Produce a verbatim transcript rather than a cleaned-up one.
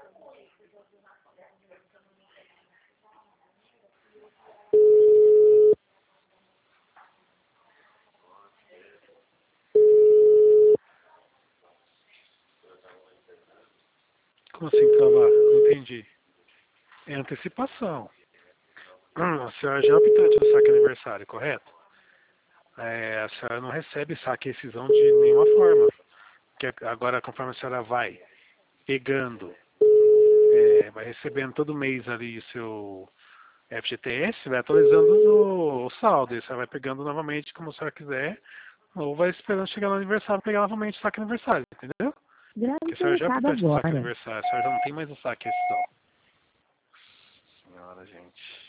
Como assim travar? Não entendi. É antecipação. Hum, a senhora já optou de saque aniversário, correto? É, a senhora não recebe saque e rescisão de nenhuma forma. Que agora, conforme a senhora vai pegando, é, vai recebendo todo mês ali o seu F G T S, vai atualizando o, o saldo. E você vai pegando novamente como a senhora quiser, ou vai esperando chegar no aniversário e pegar novamente o saque aniversário, entendeu? Porque a Grave seu senhora já recado optou de saque agora. aniversário, a senhora já não tem mais o saque e rescisão. Senhora, gente.